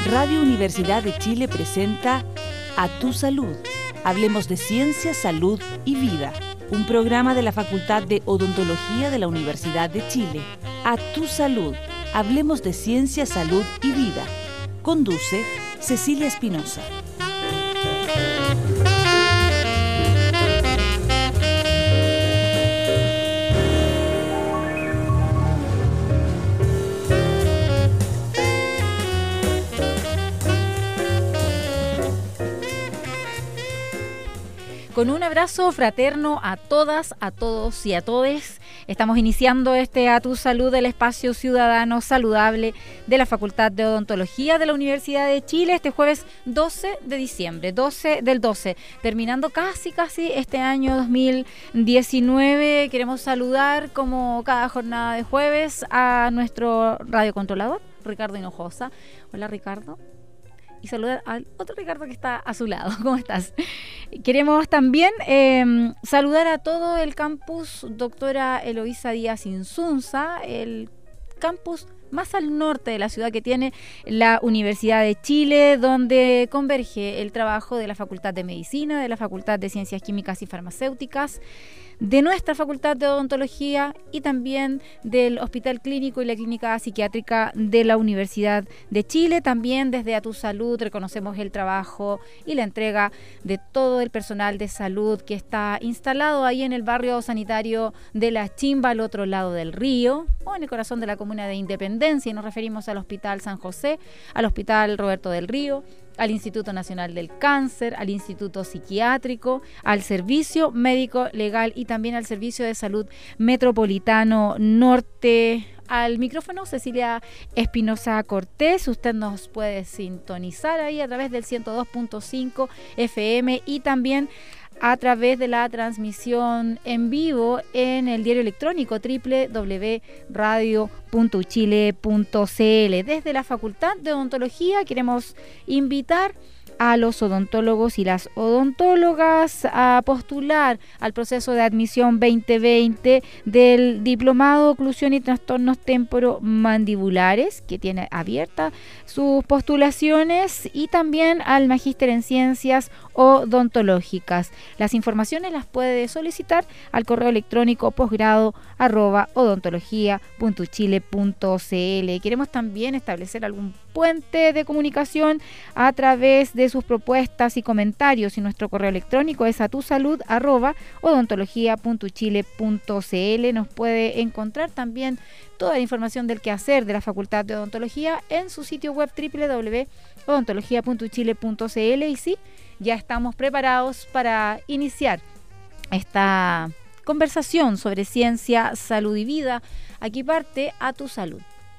Radio Universidad de Chile presenta A Tu Salud. Hablemos de ciencia, salud y vida. Un programa de la Facultad de Odontología de la Universidad de Chile. A Tu Salud. Hablemos de ciencia, salud y vida. Conduce Cecilia Espinosa. Con un abrazo fraterno a todas, a todos y a todes, estamos iniciando este A Tu Salud, el espacio ciudadano saludable de la Facultad de Odontología de la Universidad de Chile, este jueves 12 de diciembre, 12 del 12, terminando casi este año 2019. Queremos saludar, como cada jornada de jueves, a nuestro radiocontrolador, Ricardo Hinojosa. Hola, Ricardo. Y saludar al otro Ricardo que está a su lado. ¿Cómo estás? Queremos también saludar a todo el campus Doctora Eloísa Díaz Insunza, el campus más al norte de la ciudad que tiene la Universidad de Chile, donde converge el trabajo de la Facultad de Medicina, de la Facultad de Ciencias Químicas y Farmacéuticas, de nuestra Facultad de Odontología y también del Hospital Clínico y la Clínica Psiquiátrica de la Universidad de Chile. También desde A Tu Salud reconocemos el trabajo y la entrega de todo el personal de salud que está instalado ahí en el barrio sanitario de La Chimba, al otro lado del río, o en el corazón de la comuna de Independencia, y nos referimos al Hospital San José, al Hospital Roberto del Río, al Instituto Nacional del Cáncer, al Instituto Psiquiátrico, al Servicio Médico Legal y también al Servicio de Salud Metropolitano Norte. Al micrófono Cecilia Espinosa Cortés. Usted nos puede sintonizar ahí a través del 102.5 FM y también a través de la transmisión en vivo en el diario electrónico www.radio.chile.cl. Desde la Facultad de Odontología queremos invitar a los odontólogos y las odontólogas a postular al proceso de admisión 2020 del Diplomado de Oclusión y Trastornos Temporomandibulares, que tiene abiertas sus postulaciones, y también al Magíster en Ciencias Odontológicas. Las informaciones las puede solicitar al correo electrónico posgrado@odontología.chile.cl. Queremos también establecer algún puente de comunicación a través de sus propuestas y comentarios, y nuestro correo electrónico es atusalud@odontología.chile.cl. Nos puede encontrar también toda la información del quehacer de la Facultad de Odontología en su sitio web www.odontología.chile.cl. y sí, ya estamos preparados para iniciar esta conversación sobre ciencia, salud y vida. Aquí parte A Tu Salud.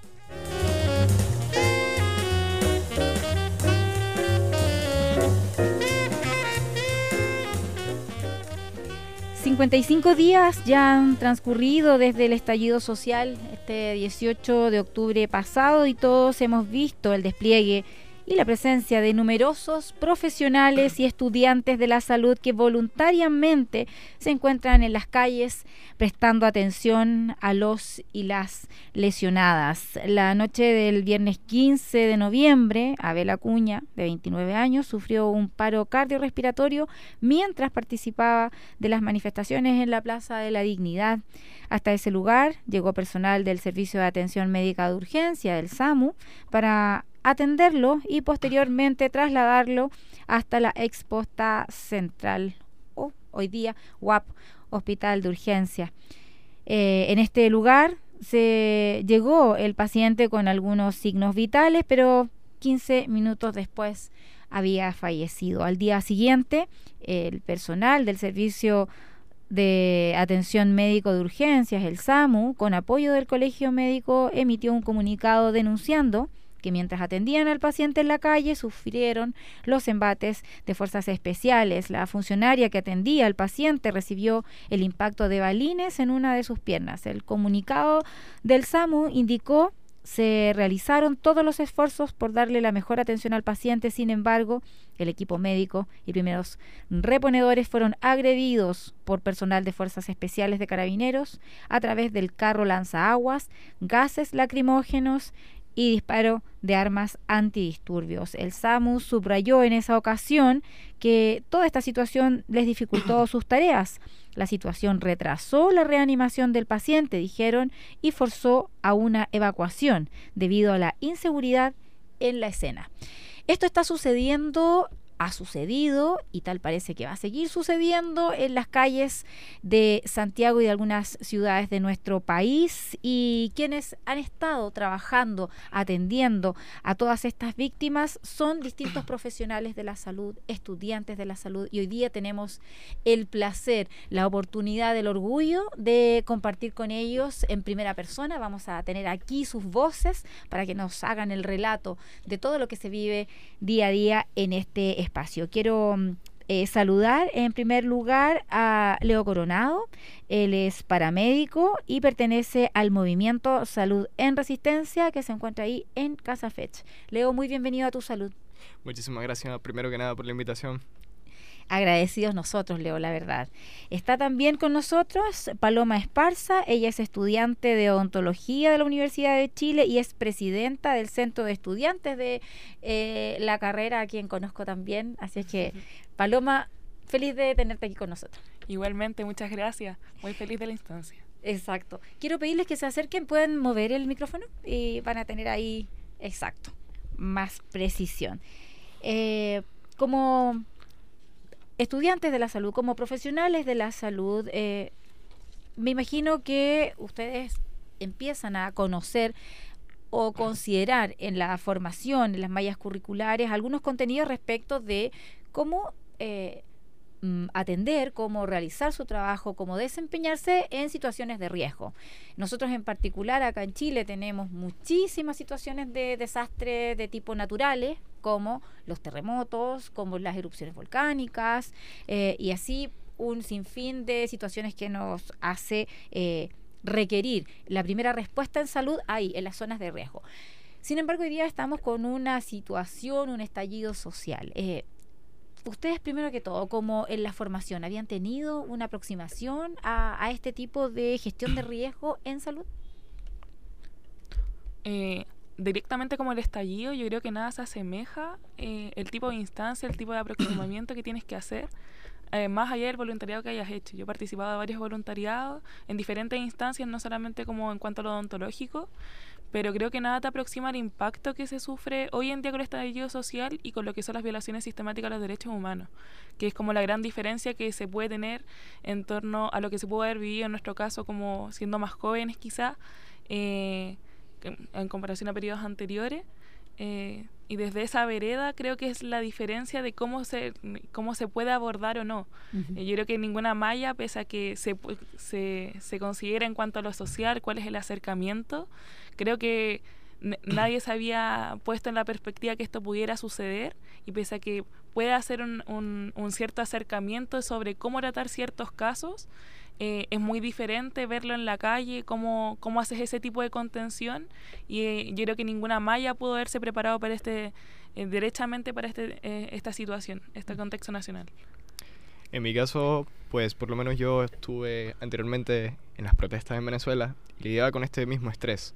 55 días ya han transcurrido desde el estallido social este 18 de octubre pasado, y todos hemos visto el despliegue y la presencia de numerosos profesionales y estudiantes de la salud que voluntariamente se encuentran en las calles prestando atención a los y las lesionadas. La noche del viernes 15 de noviembre, Abel Acuña, de 29 años, sufrió un paro cardiorrespiratorio mientras participaba de las manifestaciones en la Plaza de la Dignidad. Hasta ese lugar llegó personal del Servicio de Atención Médica de Urgencia, del SAMU, para atenderlo y posteriormente trasladarlo hasta la exposta central, o hoy día UAP, Hospital de Urgencia. En este lugar se llegó el paciente con algunos signos vitales, pero 15 minutos después había fallecido. Al día siguiente, el personal del Servicio de Atención Médico de Urgencias, el SAMU, con apoyo del Colegio Médico, emitió un comunicado denunciando que mientras atendían al paciente en la calle sufrieron los embates de fuerzas especiales. La funcionaria que atendía al paciente recibió el impacto de balines en una de sus piernas. El comunicado del SAMU indicó: se realizaron todos los esfuerzos por darle la mejor atención al paciente. Sin embargo, el equipo médico y primeros reponedores fueron agredidos por personal de Fuerzas Especiales de Carabineros a través del carro lanzaaguas, gases lacrimógenos y disparo de armas antidisturbios. El SAMU subrayó en esa ocasión que toda esta situación les dificultó sus tareas. La situación retrasó la reanimación del paciente, dijeron, y forzó a una evacuación debido a la inseguridad en la escena. Esto está sucediendo, ha sucedido y tal parece que va a seguir sucediendo en las calles de Santiago y de algunas ciudades de nuestro país, y quienes han estado trabajando, atendiendo a todas estas víctimas son distintos profesionales de la salud, estudiantes de la salud, y hoy día tenemos el placer, la oportunidad, el orgullo de compartir con ellos en primera persona. Vamos a tener aquí sus voces para que nos hagan el relato de todo lo que se vive día a día en este espacio. Quiero saludar en primer lugar a Leo Coronado. Él es paramédico y pertenece al movimiento Salud en Resistencia, que se encuentra ahí en Casa Fetch. Leo, muy bienvenido a Tu Salud. Muchísimas gracias, primero que nada, por la invitación. Agradecidos nosotros, Leo, la verdad. Está también con nosotros Paloma Esparza. Ella es estudiante de odontología de la Universidad de Chile y es presidenta del Centro de Estudiantes de la carrera, a quien conozco también. Así es que, Paloma, feliz de tenerte aquí con nosotros. Igualmente, muchas gracias. Muy feliz de la instancia. Exacto. Quiero pedirles que se acerquen, pueden mover el micrófono y van a tener ahí, exacto, más precisión. Como estudiantes de la salud, como profesionales de la salud, me imagino que ustedes empiezan a conocer o considerar en la formación, en las mallas curriculares, algunos contenidos respecto de cómo atender, cómo realizar su trabajo, cómo desempeñarse en situaciones de riesgo. Nosotros en particular acá en Chile tenemos muchísimas situaciones de desastre de tipo naturales, como los terremotos, como las erupciones volcánicas, y así un sinfín de situaciones que nos hace requerir la primera respuesta en salud ahí, en las zonas de riesgo. Sin embargo, hoy día estamos con una situación, un estallido social. Ustedes, primero que todo, como en la formación, ¿habían tenido una aproximación a este tipo de gestión de riesgo en salud? Directamente como el estallido, yo creo que nada se asemeja el tipo de instancia, el tipo de aproximamiento que tienes que hacer, más allá del voluntariado que hayas hecho. Yo he participado de varios voluntariados en diferentes instancias, no solamente como en cuanto a lo odontológico, pero creo que nada te aproxima al impacto que se sufre hoy en día con el estallido social y con lo que son las violaciones sistemáticas a los derechos humanos, que es como la gran diferencia que se puede tener en torno a lo que se pudo haber vivido en nuestro caso como siendo más jóvenes quizá, en comparación a periodos anteriores. Y desde esa vereda creo que es la diferencia de cómo se puede abordar o no. Uh-huh. Yo creo que ninguna malla, pese a que se considera en cuanto a lo social cuál es el acercamiento, creo que nadie se había puesto en la perspectiva que esto pudiera suceder, y pese a que puede hacer un cierto acercamiento sobre cómo tratar ciertos casos, es muy diferente verlo en la calle, cómo haces ese tipo de contención, y yo creo que ninguna malla pudo haberse preparado para derechamente para esta situación, este contexto nacional. En mi caso, pues por lo menos yo estuve anteriormente en las protestas en Venezuela y lidiaba con este mismo estrés.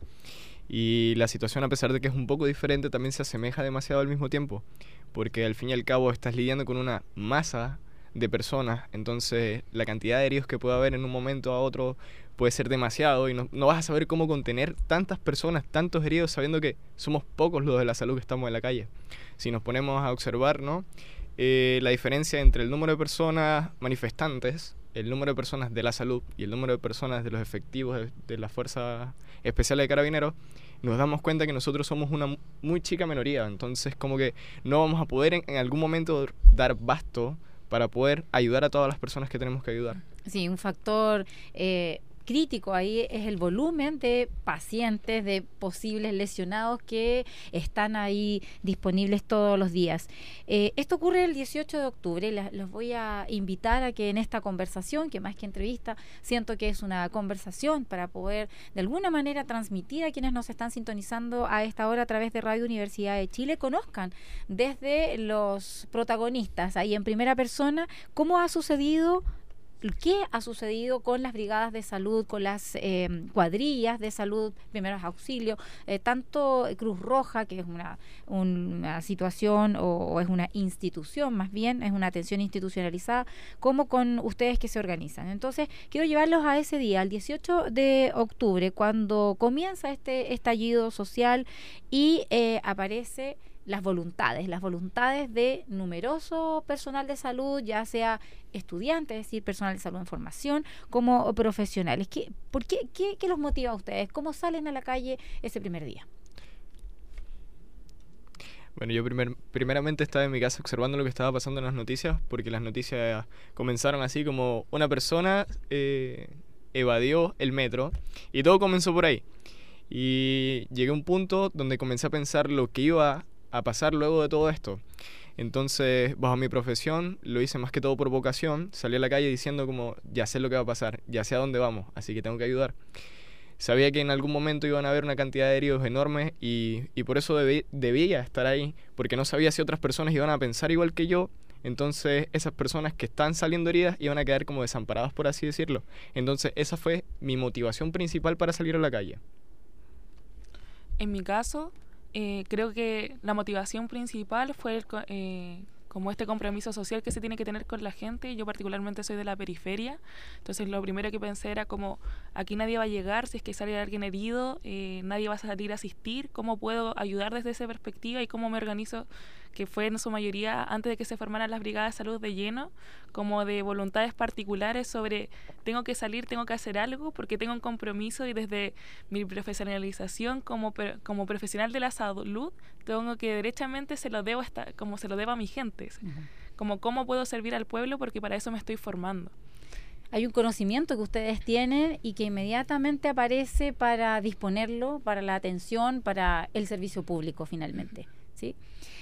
Y la situación, a pesar de que es un poco diferente, también se asemeja demasiado al mismo tiempo, porque al fin y al cabo estás lidiando con una masa de personas, entonces la cantidad de heridos que puede haber en un momento a otro puede ser demasiado, y no vas a saber cómo contener tantas personas, tantos heridos, sabiendo que somos pocos los de la salud que estamos en la calle. Si nos ponemos a observar, ¿no?, la diferencia entre el número de personas manifestantes, el número de personas de la salud y el número de personas de los efectivos de la Fuerza Especial de Carabineros, nos damos cuenta que nosotros somos una muy chica minoría. Entonces como que no vamos a poder en algún momento dar basto para poder ayudar a todas las personas que tenemos que ayudar. Sí, un factor crítico ahí es el volumen de pacientes, de posibles lesionados que están ahí disponibles todos los días. Esto ocurre el 18 de octubre. Los voy a invitar a que en esta conversación, que más que entrevista, siento que es una conversación para poder de alguna manera transmitir a quienes nos están sintonizando a esta hora a través de Radio Universidad de Chile, conozcan desde los protagonistas ahí en primera persona cómo ha sucedido ¿Qué ha sucedido con las brigadas de salud, con las cuadrillas de salud, primeros auxilios, tanto Cruz Roja, que es una situación o es una institución más bien, es una atención institucionalizada, como con ustedes que se organizan? Entonces, quiero llevarlos a ese día, al 18 de octubre, cuando comienza este estallido social y aparece las voluntades de numeroso personal de salud, ya sea estudiantes, es decir, personal de salud en formación, como profesionales. ¿Qué los motiva a ustedes? ¿Cómo salen a la calle ese primer día? Bueno, yo primeramente estaba en mi casa observando lo que estaba pasando en las noticias, porque las noticias comenzaron así como una persona evadió el metro y todo comenzó por ahí. Y llegué a un punto donde comencé a pensar lo que iba a pasar luego de todo esto. Entonces, bajo mi profesión, lo hice más que todo por vocación. Salí a la calle diciendo como, ya sé lo que va a pasar, ya sé a dónde vamos, así que tengo que ayudar. Sabía que en algún momento iban a haber una cantidad de heridos enormes y por eso debía estar ahí, porque no sabía si otras personas iban a pensar igual que yo. Entonces, esas personas que están saliendo heridas iban a quedar como desamparadas, por así decirlo. Entonces, esa fue mi motivación principal para salir a la calle. En mi caso, creo que la motivación principal fue como este compromiso social que se tiene que tener con la gente. Yo particularmente soy de la periferia, entonces lo primero que pensé era como, aquí nadie va a llegar, si es que sale alguien herido, nadie va a salir a asistir, ¿cómo puedo ayudar desde esa perspectiva y cómo me organizo? Que fue en su mayoría antes de que se formaran las brigadas de salud de lleno, como de voluntades particulares sobre tengo que salir, tengo que hacer algo porque tengo un compromiso y desde mi profesionalización como profesional de la salud tengo que derechamente se lo debo a mi gente, como cómo puedo servir al pueblo porque para eso me estoy formando. Hay un conocimiento que ustedes tienen y que inmediatamente aparece para disponerlo para la atención, para el servicio público finalmente, ¿sí?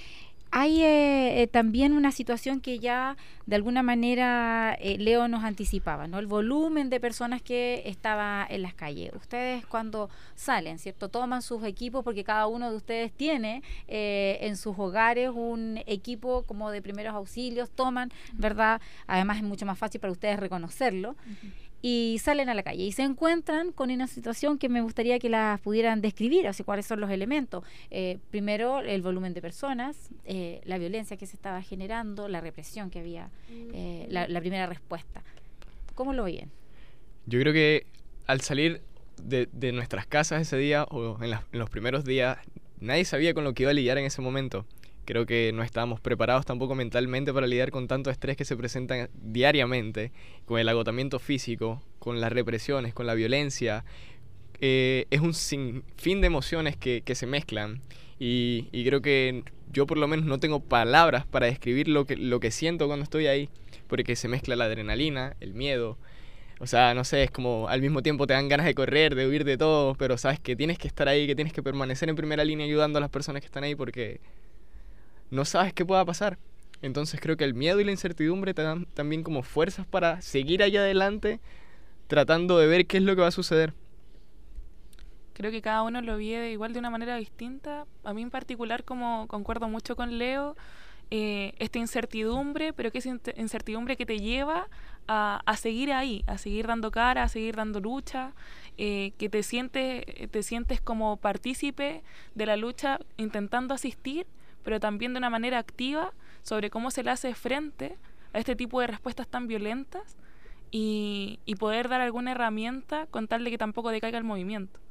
Hay también una situación que ya de alguna manera Leo nos anticipaba, ¿no? El volumen de personas que estaba en las calles. Ustedes cuando salen, ¿cierto? Toman sus equipos porque cada uno de ustedes tiene en sus hogares un equipo como de primeros auxilios, toman, ¿verdad? Además es mucho más fácil para ustedes reconocerlo. Y salen a la calle y se encuentran con una situación que me gustaría que las pudieran describir, así cuáles son los elementos. Primero, el volumen de personas, la violencia que se estaba generando, la represión que había, la primera respuesta. ¿Cómo lo veían? Yo creo que al salir de nuestras casas ese día o en los primeros días, nadie sabía con lo que iba a lidiar en ese momento. Creo que no estábamos preparados tampoco mentalmente para lidiar con tanto estrés que se presenta diariamente, con el agotamiento físico, con las represiones, con la violencia. Es un sinfín de emociones que se mezclan y creo que yo por lo menos no tengo palabras para describir lo que siento cuando estoy ahí, porque se mezcla la adrenalina, el miedo. O sea, no sé, es como al mismo tiempo te dan ganas de correr, de huir de todo, pero sabes que tienes que estar ahí, que tienes que permanecer en primera línea ayudando a las personas que están ahí porque no sabes qué pueda pasar. Entonces creo que el miedo y la incertidumbre te dan también como fuerzas para seguir allá adelante tratando de ver qué es lo que va a suceder. Creo que cada uno lo vive igual de una manera distinta. A mí en particular, como concuerdo mucho con Leo, esta incertidumbre, pero que es incertidumbre que te lleva a seguir ahí, a seguir dando cara, a seguir dando lucha, que te sientes como partícipe de la lucha intentando asistir, pero también de una manera activa sobre cómo se le hace frente a este tipo de respuestas tan violentas y poder dar alguna herramienta con tal de que tampoco decaiga el movimiento.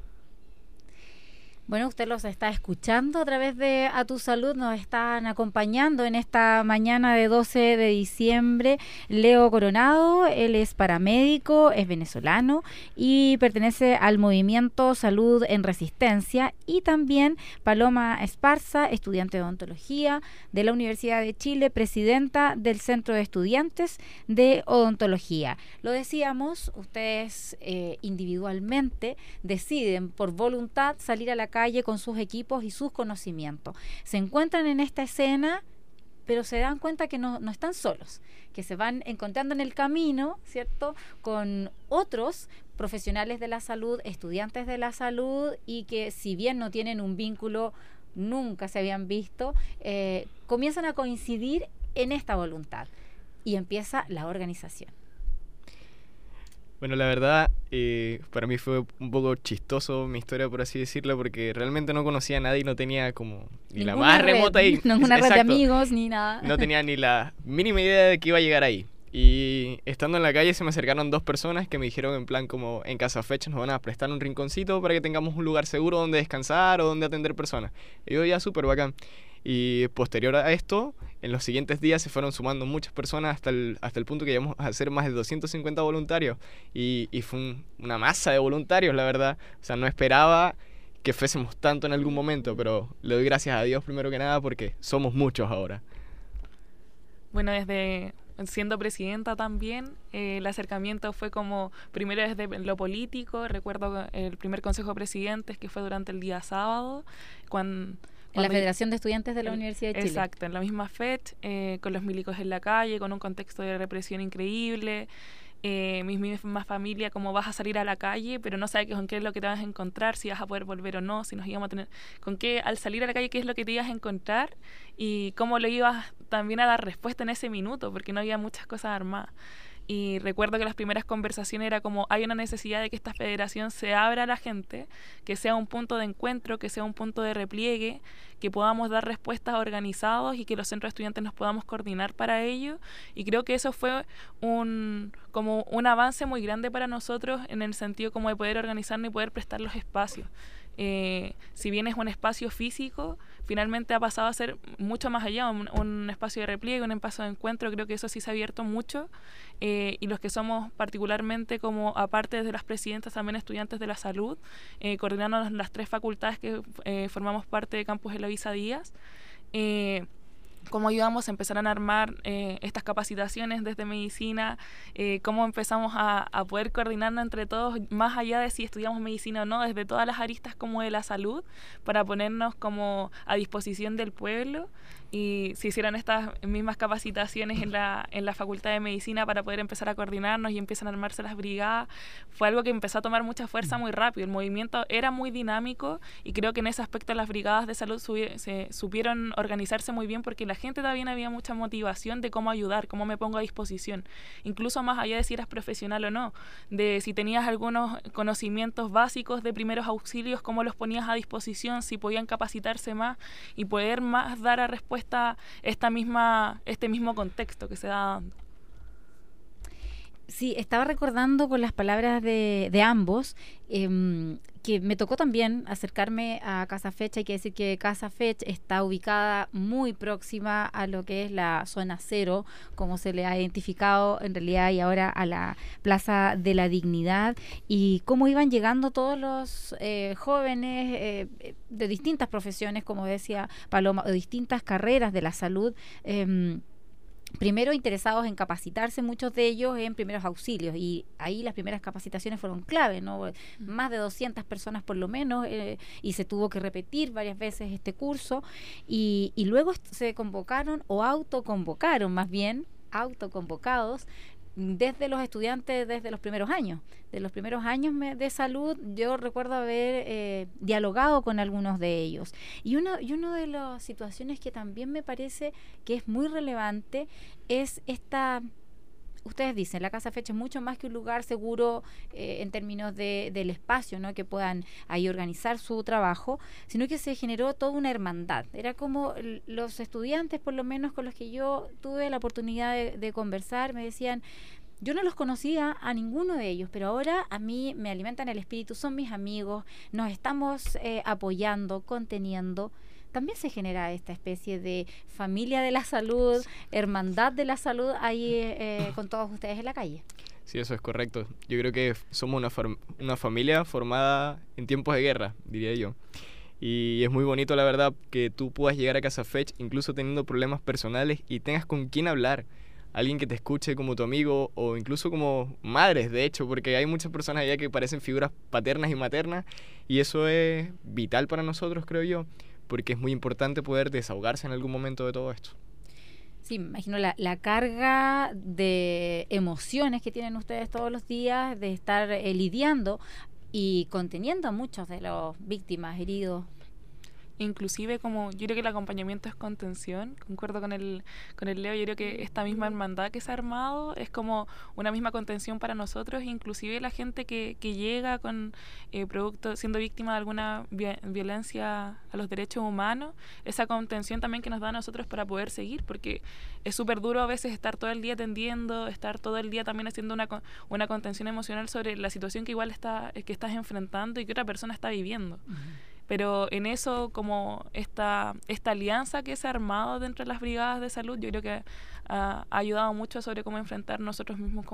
Bueno, usted los está escuchando a través de A Tu Salud, nos están acompañando en esta mañana de 12 de diciembre Leo Coronado, él es paramédico, es venezolano y pertenece al movimiento Salud en Resistencia, y también Paloma Esparza, estudiante de odontología de la Universidad de Chile, presidenta del Centro de Estudiantes de Odontología. Lo decíamos, ustedes individualmente deciden por voluntad salir a la calle con sus equipos y sus conocimientos. Se encuentran en esta escena, pero se dan cuenta que no están solos, que se van encontrando en el camino, ¿cierto?, con otros profesionales de la salud, estudiantes de la salud, y que si bien no tienen un vínculo, nunca se habían visto, comienzan a coincidir en esta voluntad y empieza la organización. Bueno, la verdad, para mí fue un poco chistoso mi historia, por así decirlo, porque realmente no conocía a nadie y no tenía como ni la más remota ninguna red de exacto, amigos ni nada. no tenía ni la mínima idea de que iba a llegar ahí. Y estando en la calle se me acercaron 2 personas que me dijeron en plan como en Casa Fecha nos van a prestar un rinconcito para que tengamos un lugar seguro donde descansar o donde atender personas. Y yo ya súper bacán. Y posterior a esto, en los siguientes días se fueron sumando muchas personas hasta el punto que llegamos a ser más de 250 voluntarios. Y fue una masa de voluntarios, la verdad. O sea, no esperaba que fuésemos tanto en algún momento, pero le doy gracias a Dios primero que nada porque somos muchos ahora. Bueno, desde siendo presidenta también, el acercamiento fue como primero desde lo político. Recuerdo el primer consejo de presidentes que fue durante el día sábado, cuando en la Federación de Estudiantes de la Universidad de Chile. Exacto, en la misma FECH, con los milicos en la calle, con un contexto de represión increíble. Mi misma familia, como vas a salir a la calle, pero no sabes con qué es lo que te vas a encontrar, si vas a poder volver o no, si nos íbamos a tener, con qué, al salir a la calle, qué es lo que te ibas a encontrar y cómo lo ibas también a dar respuesta en ese minuto, porque no había muchas cosas armadas. Y recuerdo que las primeras conversaciones era como hay una necesidad de que esta federación se abra a la gente, que sea un punto de encuentro, que sea un punto de repliegue, que podamos dar respuestas organizados y que los centros de estudiantes nos podamos coordinar para ello. Y creo que eso fue como un avance muy grande para nosotros en el sentido como de poder organizarnos y poder prestar los espacios. Si bien es un espacio físico, finalmente ha pasado a ser mucho más allá, un espacio de repliegue, un espacio de encuentro. Creo que eso sí se ha abierto mucho, y los que somos particularmente como aparte de las presidentas también estudiantes de la salud, coordinando las 3 facultades que formamos parte de Campus Eloísa Díaz, cómo ayudamos a empezar a armar estas capacitaciones desde medicina, cómo empezamos a poder coordinarnos entre todos, más allá de si estudiamos medicina o no, desde todas las aristas como de la salud, para ponernos como a disposición del pueblo. Y se hicieron estas mismas capacitaciones en la Facultad de Medicina para poder empezar a coordinarnos y empiezan a armarse las brigadas. Fue algo que empezó a tomar mucha fuerza muy rápido. El movimiento era muy dinámico y creo que en ese aspecto las brigadas de salud se supieron organizarse muy bien porque la gente también había mucha motivación de cómo ayudar, cómo me pongo a disposición. Incluso más allá de si eras profesional o no, de si tenías algunos conocimientos básicos de primeros auxilios, cómo los ponías a disposición, si podían capacitarse más y poder más dar a respuesta este mismo contexto que se da dando. Sí, estaba recordando con las palabras de ambos, que me tocó también acercarme a Casa Fecha. Hay que decir que Casa Fecha está ubicada muy próxima a lo que es la zona cero, como se le ha identificado en realidad, y ahora a la Plaza de la Dignidad, y cómo iban llegando todos los jóvenes de distintas profesiones, como decía Paloma, de distintas carreras de la salud, primero interesados en capacitarse, muchos de ellos en primeros auxilios, y ahí las primeras capacitaciones fueron clave, ¿no? Más de 200 personas por lo menos, y se tuvo que repetir varias veces este curso, y luego se convocaron o autoconvocaron, más bien autoconvocados, desde los estudiantes, desde los primeros años. De los primeros años de salud, yo recuerdo haber dialogado con algunos de ellos. Y uno de las situaciones que también me parece que es muy relevante es esta... Ustedes dicen, la Casa Fecha es mucho más que un lugar seguro en términos del espacio, ¿no? Que puedan ahí organizar su trabajo, sino que se generó toda una hermandad. Era como los estudiantes, por lo menos con los que yo tuve la oportunidad de conversar, me decían, yo no los conocía a ninguno de ellos, pero ahora a mí me alimentan el espíritu, son mis amigos, nos estamos apoyando, conteniendo. También se genera esta especie de familia de la salud, hermandad de la salud ahí con todos ustedes en la calle. Sí, eso es correcto. Yo creo que somos una familia formada en tiempos de guerra, diría yo. Y es muy bonito, la verdad, que tú puedas llegar a Casa Fech incluso teniendo problemas personales y tengas con quién hablar. Alguien que te escuche como tu amigo o incluso como madres, de hecho, porque hay muchas personas allá que parecen figuras paternas y maternas y eso es vital para nosotros, creo yo, porque es muy importante poder desahogarse en algún momento de todo esto. Sí, me imagino la carga de emociones que tienen ustedes todos los días, de estar lidiando y conteniendo a muchos de los víctimas, heridos. inclusive como yo creo que el acompañamiento es contención, concuerdo con el Leo, yo creo que esta misma hermandad que se ha armado es como una misma contención para nosotros, inclusive la gente que llega con producto, siendo víctima de alguna violencia a los derechos humanos, esa contención también que nos da a nosotros para poder seguir, porque es súper duro a veces estar todo el día atendiendo, estar todo el día también haciendo una contención emocional sobre la situación que igual que estás enfrentando y que otra persona está viviendo. Pero en eso, como esta alianza que se ha armado dentro de las brigadas de salud, yo creo que ha ayudado mucho sobre cómo enfrentar nosotros mismos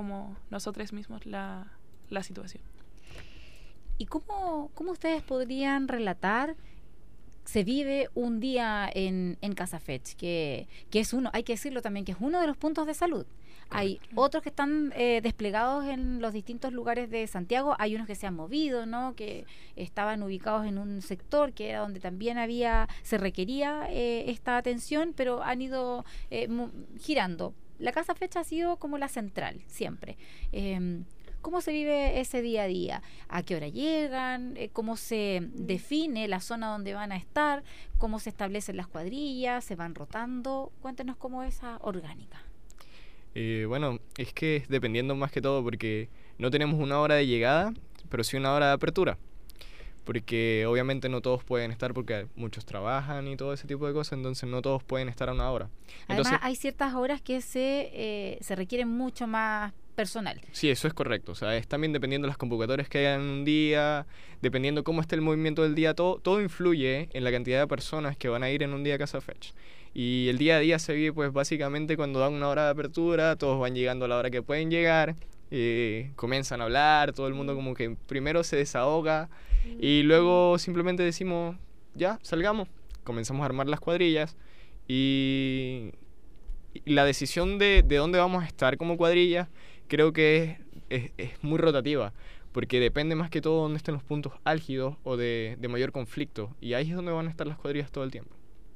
la situación. ¿Y cómo ustedes podrían relatar se vive un día en Casa Fetch, que es uno, hay que decirlo también, que es uno de los puntos de salud? Hay otros que están desplegados en los distintos lugares de Santiago, hay unos que se han movido, ¿no?, que estaban ubicados en un sector que era donde también se requería esta atención, pero han ido girando. La Casa Fetch ha sido como la central, siempre. ¿Cómo se vive ese día a día? ¿A qué hora llegan? ¿Cómo se define la zona donde van a estar? ¿Cómo se establecen las cuadrillas? ¿Se van rotando? Cuéntenos cómo es esa orgánica. Bueno, es que dependiendo más que todo, porque no tenemos una hora de llegada, pero sí una hora de apertura. Porque obviamente no todos pueden estar, porque muchos trabajan y todo ese tipo de cosas, entonces no todos pueden estar a una hora. Entonces, además, hay ciertas horas que se requieren mucho más personal. Sí, eso es correcto. O sea, es también dependiendo de las convocatorias que hayan en un día, dependiendo cómo esté el movimiento del día, todo influye en la cantidad de personas que van a ir en un día a Casa Fetch. Y el día a día se vive pues básicamente cuando dan una hora de apertura, todos van llegando a la hora que pueden llegar, comienzan a hablar, todo el mundo como que primero se desahoga y luego simplemente decimos, ya, salgamos, comenzamos a armar las cuadrillas y la decisión de dónde vamos a estar como cuadrilla creo que es muy rotativa, porque depende más que todo dónde estén los puntos álgidos o de mayor conflicto, y ahí es donde van a estar las cuadrillas todo el tiempo.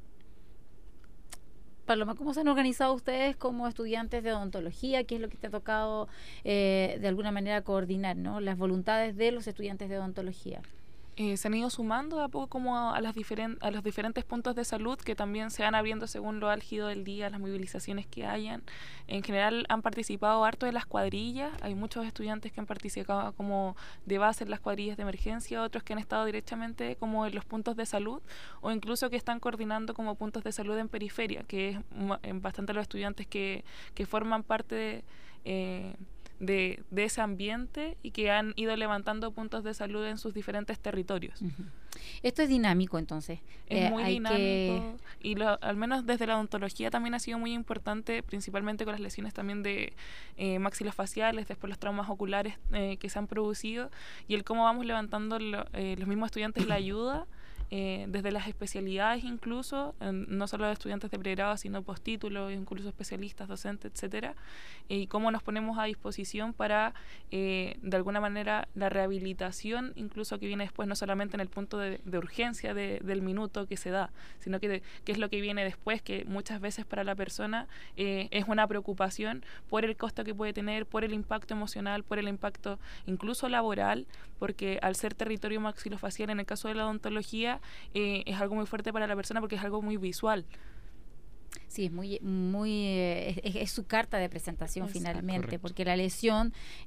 Paloma, ¿cómo se han organizado ustedes como estudiantes de odontología? ¿Qué es lo que te ha tocado de alguna manera coordinar, ¿no?, las voluntades de los estudiantes de odontología? Se han ido sumando de a poco como a los diferentes puntos de salud que también se van abriendo según lo álgido del día, las movilizaciones que hayan. En general han participado harto de las cuadrillas, hay muchos estudiantes que han participado como de base en las cuadrillas de emergencia, otros que han estado directamente como en los puntos de salud o incluso que están coordinando como puntos de salud en periferia, que es bastante los estudiantes que forman parte de ese ambiente y que han ido levantando puntos de salud en sus diferentes territorios. Uh-huh. Esto es dinámico, entonces. Es muy dinámico y al menos desde la odontología también ha sido muy importante, principalmente con las lesiones también de maxilofaciales, después los traumas oculares que se han producido y el cómo vamos levantando los mismos estudiantes la ayuda. Desde las especialidades incluso, no solo de estudiantes de pregrado, sino postítulo, incluso especialistas, docentes, etcétera, y cómo nos ponemos a disposición para, de alguna manera, la rehabilitación, incluso que viene después, no solamente en el punto de urgencia del minuto que se da, sino que es lo que viene después, que muchas veces para la persona es una preocupación por el costo que puede tener, por el impacto emocional, por el impacto incluso laboral, porque al ser territorio maxilofacial, en el caso de la odontología, es algo muy fuerte para la persona porque es algo muy visual. Sí, es su carta de presentación. Exacto, finalmente, correcto. Porque la lesión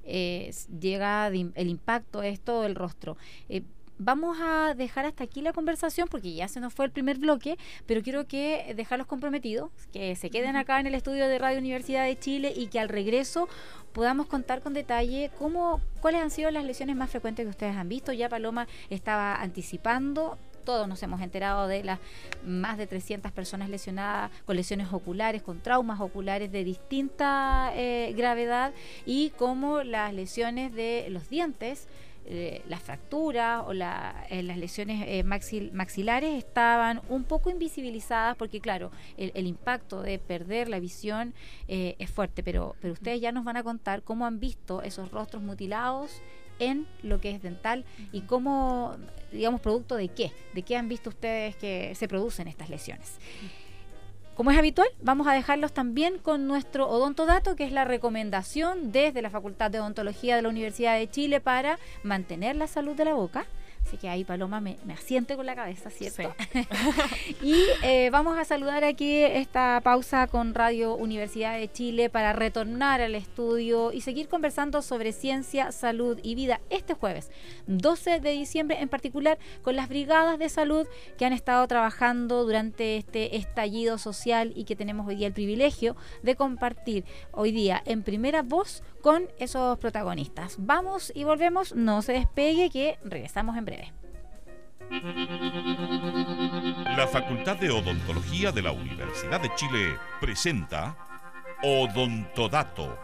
el impacto es todo el rostro. Vamos a dejar hasta aquí la conversación porque ya se nos fue el primer bloque, pero quiero que dejarlos comprometidos, que se queden acá en el estudio de Radio Universidad de Chile y que al regreso podamos contar con detalle cuáles han sido las lesiones más frecuentes que ustedes han visto. Ya Paloma estaba anticipando. Todos nos hemos enterado de las más de 300 personas lesionadas con lesiones oculares, con traumas oculares de distinta gravedad y cómo las lesiones de los dientes, las fracturas o las lesiones maxilares estaban un poco invisibilizadas porque claro, el impacto de perder la visión es fuerte, pero ustedes ya nos van a contar cómo han visto esos rostros mutilados en lo que es dental y cómo, digamos, producto de qué han visto ustedes que se producen estas lesiones. Como es habitual, vamos a dejarlos también con nuestro odontodato, que es la recomendación desde la Facultad de Odontología de la Universidad de Chile para mantener la salud de la boca, Así que ahí Paloma me asiente con la cabeza, ¿cierto? Sí. Y vamos a saludar aquí esta pausa con Radio Universidad de Chile para retornar al estudio y seguir conversando sobre ciencia, salud y vida este jueves, 12 de diciembre, en particular con las brigadas de salud que han estado trabajando durante este estallido social y que tenemos hoy día el privilegio de compartir hoy día en primera voz con esos protagonistas. Vamos y volvemos, no se despegue que regresamos en breve. La Facultad de Odontología de la Universidad de Chile presenta Odontodato.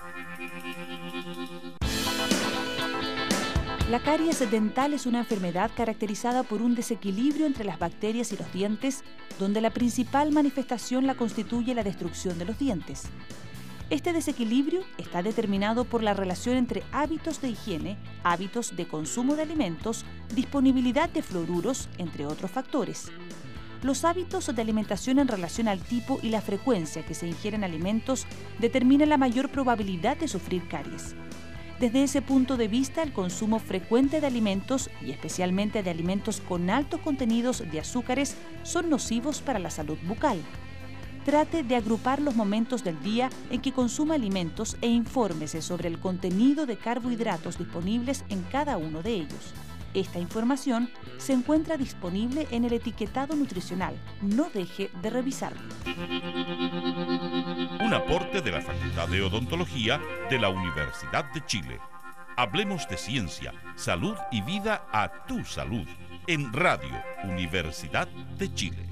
La caries dental es una enfermedad caracterizada por un desequilibrio entre las bacterias y los dientes, donde la principal manifestación la constituye la destrucción de los dientes. Este desequilibrio está determinado por la relación entre hábitos de higiene, hábitos de consumo de alimentos, disponibilidad de fluoruros, entre otros factores. Los hábitos de alimentación en relación al tipo y la frecuencia que se ingieren alimentos determinan la mayor probabilidad de sufrir caries. Desde ese punto de vista, el consumo frecuente de alimentos, y especialmente de alimentos con altos contenidos de azúcares, son nocivos para la salud bucal. Trate de agrupar los momentos del día en que consuma alimentos e infórmese sobre el contenido de carbohidratos disponibles en cada uno de ellos. Esta información se encuentra disponible en el etiquetado nutricional. No deje de revisarlo. Un aporte de la Facultad de Odontología de la Universidad de Chile. Hablemos de ciencia, salud y vida a tu salud en Radio Universidad de Chile.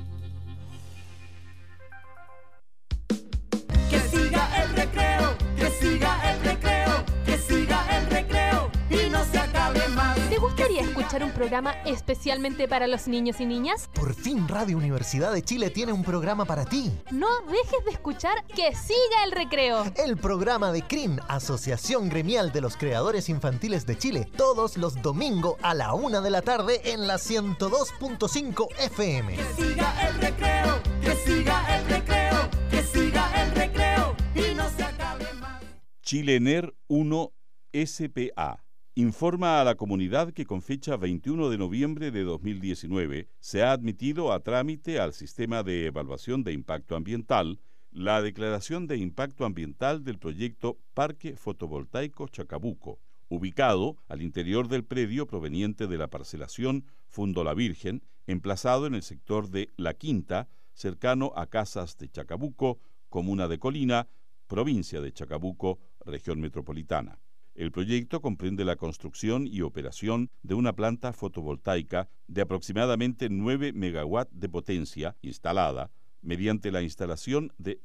Que siga el recreo, que siga el recreo, que siga el recreo y no se acabe más. ¿Te gustaría escuchar un programa especialmente para los niños y niñas? Por fin Radio Universidad de Chile tiene un programa para ti. No dejes de escuchar Que siga el recreo. El programa de CRIN, Asociación Gremial de los Creadores Infantiles de Chile, todos los domingos a la 1 de la tarde en la 102.5 FM. Que siga el recreo, que siga el recreo, que siga el recreo y no se acabe más. Chilener 1 SPA informa a la comunidad que con fecha 21 de noviembre de 2019 se ha admitido a trámite al Sistema de Evaluación de Impacto Ambiental la declaración de impacto ambiental del proyecto Parque Fotovoltaico Chacabuco, ubicado al interior del predio proveniente de la parcelación Fundo La Virgen, emplazado en el sector de La Quinta, cercano a Casas de Chacabuco, comuna de Colina, provincia de Chacabuco, región metropolitana. El proyecto comprende la construcción y operación de una planta fotovoltaica de aproximadamente 9 megawatts de potencia instalada mediante la instalación de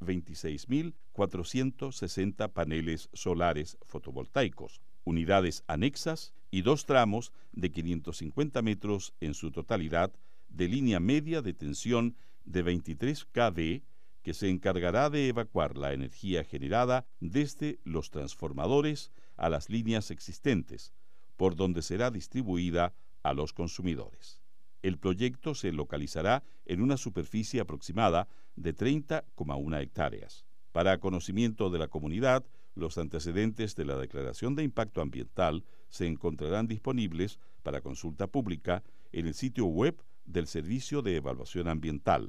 26.460 paneles solares fotovoltaicos, unidades anexas y 2 tramos de 550 metros en su totalidad de línea media de tensión de 23 kV que se encargará de evacuar la energía generada desde los transformadores a las líneas existentes, por donde será distribuida a los consumidores. El proyecto se localizará en una superficie aproximada de 30,1 hectáreas. Para conocimiento de la comunidad, los antecedentes de la declaración de impacto ambiental se encontrarán disponibles para consulta pública en el sitio web del Servicio de Evaluación Ambiental,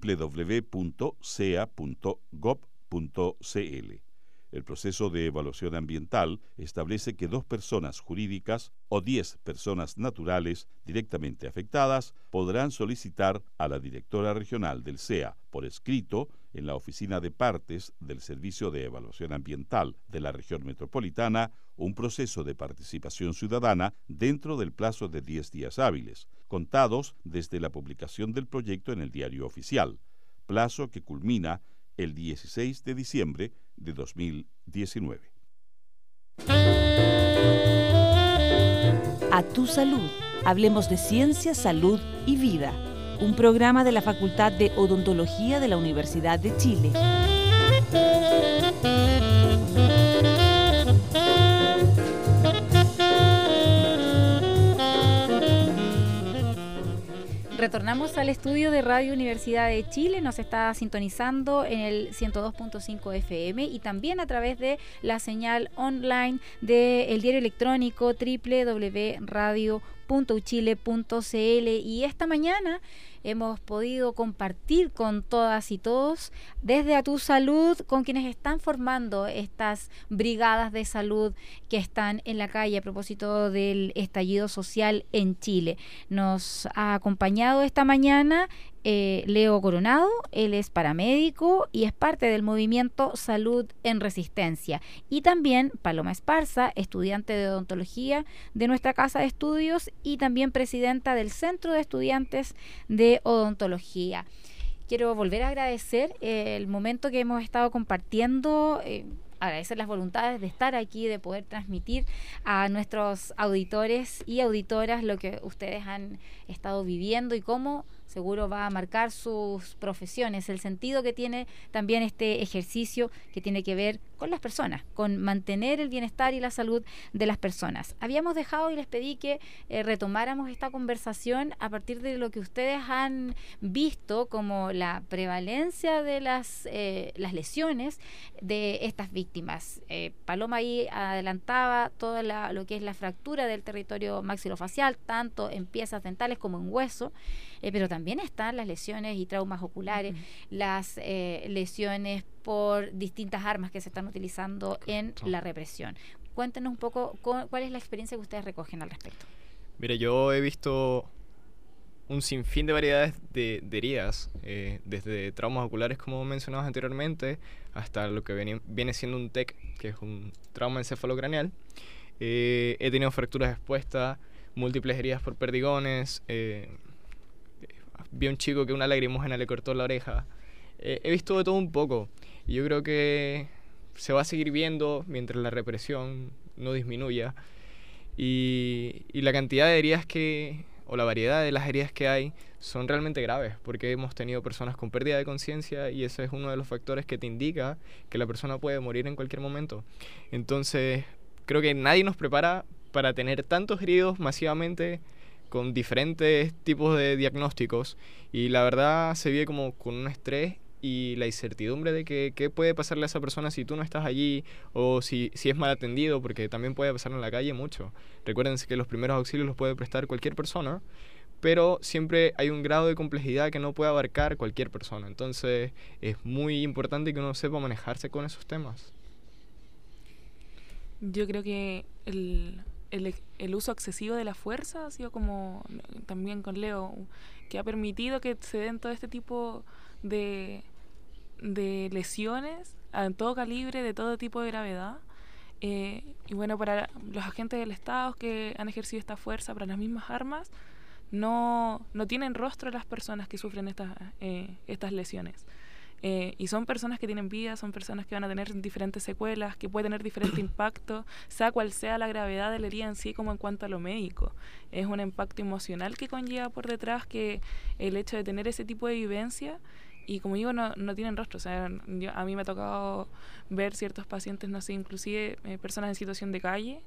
www.sea.gov.cl. El proceso de evaluación ambiental establece que 2 personas jurídicas o 10 personas naturales directamente afectadas podrán solicitar a la directora regional del SEA por escrito en la oficina de partes del Servicio de Evaluación Ambiental de la región metropolitana un proceso de participación ciudadana dentro del plazo de 10 días hábiles, contados desde la publicación del proyecto en el Diario Oficial, plazo que culmina el 16 de diciembre de 2019. A tu salud. Hablemos de ciencia, salud y vida. Un programa de la Facultad de Odontología de la Universidad de Chile. Retornamos al estudio de Radio Universidad de Chile, nos está sintonizando en el 102.5 FM y también a través de la señal online del diario electrónico www.radio.uchile.cl, y esta mañana hemos podido compartir con todas y todos desde A Tu Salud con quienes están formando estas brigadas de salud que están en la calle a propósito del estallido social en Chile. Nos ha acompañado esta mañana Leo Coronado, él es paramédico y es parte del movimiento Salud en Resistencia, y también Paloma Esparza, estudiante de odontología de nuestra casa de estudios y también presidenta del Centro de Estudiantes de Odontología. Quiero volver a agradecer el momento que hemos estado compartiendo, agradecer las voluntades de estar aquí, de poder transmitir a nuestros auditores y auditoras lo que ustedes han estado viviendo y cómo seguro va a marcar sus profesiones, el sentido que tiene también este ejercicio que tiene que ver con las personas, con mantener el bienestar y la salud de las personas. Habíamos dejado y les pedí que retomáramos esta conversación a partir de lo que ustedes han visto como la prevalencia de las lesiones de estas víctimas. Paloma ahí adelantaba todo lo que es la fractura del territorio maxilofacial, tanto en piezas dentales como en hueso, pero también están las lesiones y traumas oculares, las lesiones por distintas armas que se están utilizando en la represión. Cuéntenos un poco cuál es la experiencia que ustedes recogen al respecto. Mire, yo he visto un sinfín de variedades de heridas, desde traumas oculares, como mencionabas anteriormente, hasta lo que viene siendo un TEC, que es un trauma encefalocraneal. He tenido fracturas expuestas, múltiples heridas por perdigones, vi a un chico que una lacrimógena le cortó la oreja. He visto de todo un poco, y yo creo que se va a seguir viendo mientras la represión no disminuya, y la cantidad de heridas o la variedad de las heridas que hay son realmente graves, porque hemos tenido personas con pérdida de conciencia, y ese es uno de los factores que te indica que la persona puede morir en cualquier momento. Entonces creo que nadie nos prepara para tener tantos heridos masivamente con diferentes tipos de diagnósticos, y la verdad se vive como con un estrés y la incertidumbre de que qué puede pasarle a esa persona si tú no estás allí, o si es mal atendido, porque también puede pasar en la calle mucho. Recuérdense que los primeros auxilios los puede prestar cualquier persona, pero siempre hay un grado de complejidad que no puede abarcar cualquier persona. Entonces es muy importante que uno sepa manejarse con esos temas. Yo creo que el uso excesivo de la fuerza ha sido, como también con Leo, que ha permitido que se den todo este tipo de lesiones en todo calibre, de todo tipo de gravedad. Y bueno, para los agentes del Estado que han ejercido esta fuerza, para las mismas armas, no tienen rostro las personas que sufren estas lesiones. Y son personas que tienen vida, son personas que van a tener diferentes secuelas, que pueden tener diferente impacto, sea cual sea la gravedad de la herida en sí, como en cuanto a lo médico. Es un impacto emocional que conlleva por detrás, que el hecho de tener ese tipo de vivencia, y como digo, no tienen rostro. O sea, a mí me ha tocado ver ciertos pacientes, no sé, inclusive personas en situación de calle,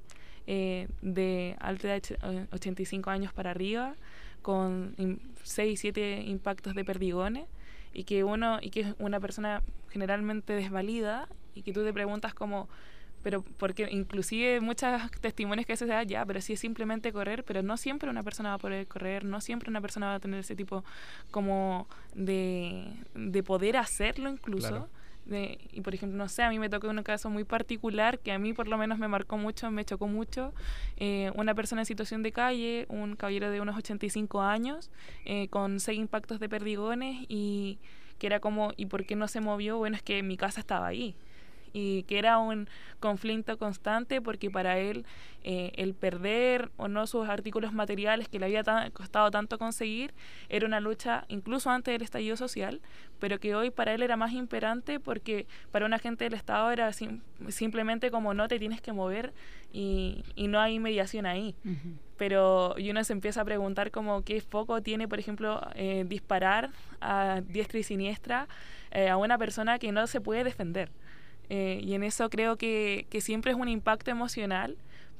de alta edad, 85 años para arriba, con 6, 7 impactos de perdigones, y que es una persona generalmente desvalida, y que tú te preguntas como, pero porque inclusive muchos testimonios que se dan, ya, pero sí es simplemente correr, pero no siempre una persona va a poder correr, no siempre una persona va a tener ese tipo como de poder hacerlo incluso. Claro. Y por ejemplo, no sé, a mí me tocó un caso muy particular que a mí por lo menos me marcó mucho, me chocó mucho. Una persona en situación de calle, un caballero de unos 85 años, con 6 impactos de perdigones, y que era como, ¿y por qué no se movió? Bueno, es que mi casa estaba ahí. Y que era un conflicto constante, porque para él el perder o no sus artículos materiales que le había costado tanto conseguir era una lucha incluso antes del estallido social, pero que hoy para él era más imperante, porque para un agente del Estado era simplemente como, no te tienes que mover, y no hay mediación ahí. Uh-huh. Pero y uno se empieza a preguntar como qué foco tiene, por ejemplo, disparar a diestra y siniestra a una persona que no se puede defender. Y en eso creo que siempre es un impacto emocional,